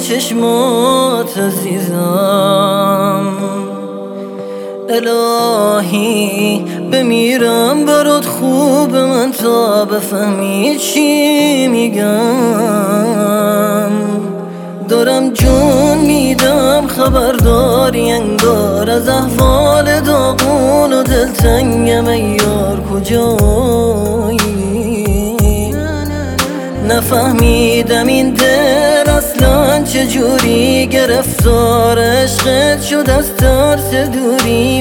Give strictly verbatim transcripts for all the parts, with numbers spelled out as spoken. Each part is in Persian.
چشمات عزیزم. الهی بمیرم برات خوب من تا بفهمی چی میگم. دارم جون میدم خبرداری انگار از احوال داغون و دلتنگم ای یار کجایی. نفهمیدم این دل اصلا چجوری گرفتار عشقت شد، از ترس دوری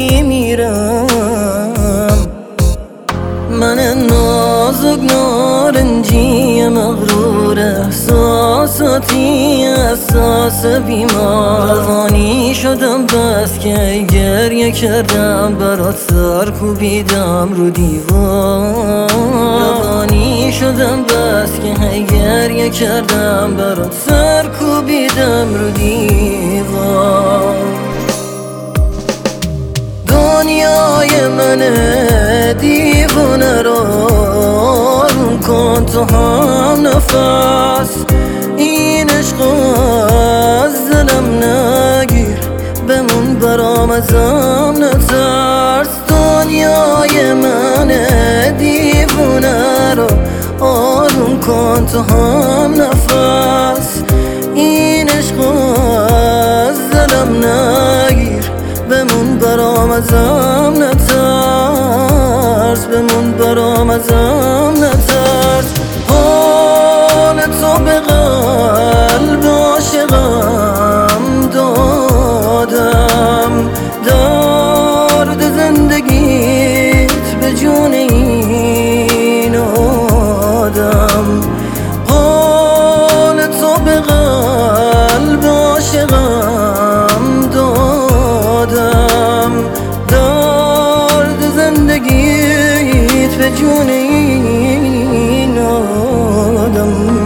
میمیرم. من نازک نارنجی مغرور احساساتی احساس بیمار. روانی شدم بس که گریه کردم برات سر کوبیدم رو دیوار. روانی شدم بس که گریه کردم برات سر کوبیدم رو دیوار. دنیای منه دیوانه رو آروم کن تو هم نفس. این عشق از دلم نگیر بمون برام ازم نترس. دنیای منه دیوانه رو آروم کن تو هم نفس. این عشق از دلم نگیر بمون برام ازم نترس. بمون برام ازم نترس. حال تو به قلب عاشقم دادم، درد زندگیت به جون این آدم. حال تو به قلب عاشقم دادم، درد زندگیت به جون این آدم.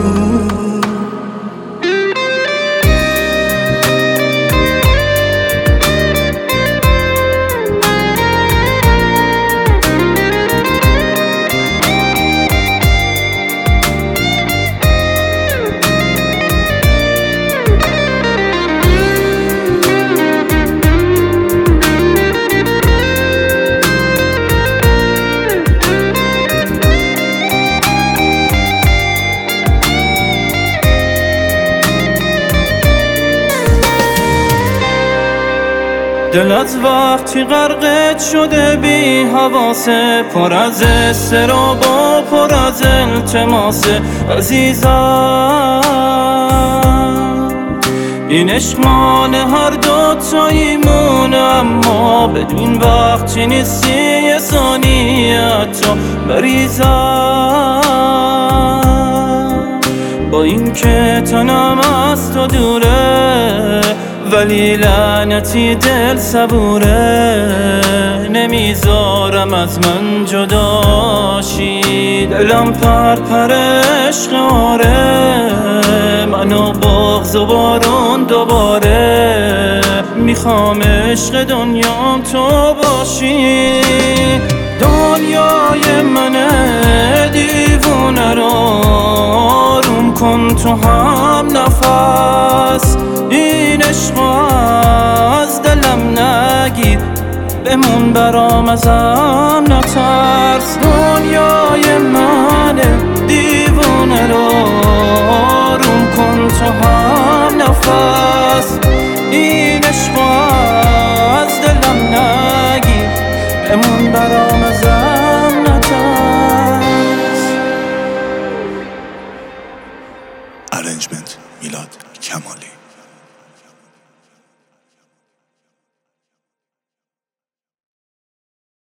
دل از وقتی غرقت شده بی حواسه، پر از استراب و پر از التماسه. عزیزم این عشق مال هر دو تاییمونه، اما بدون وقتی نیستی یه ثانیه تو بریزم. با این که تنم از تو دوره ولی لعنتی دل صبوره، نمیذارم از من جداشی. دلم پر پر عشق آره، منو بغض و بارون دوباره. میخوام عشق دنیام تو باشی. دنیای منه دیوونه رو آروم کن تو هم نفس. این عشق از دلم نگیر بمون برام ازم نترس. دنیای منه دیوونه رو آروم کن تو هم نفس. این عشق از دلم نگیر بمون برام ازم نترس. ارنجمنت میلاد کمالی.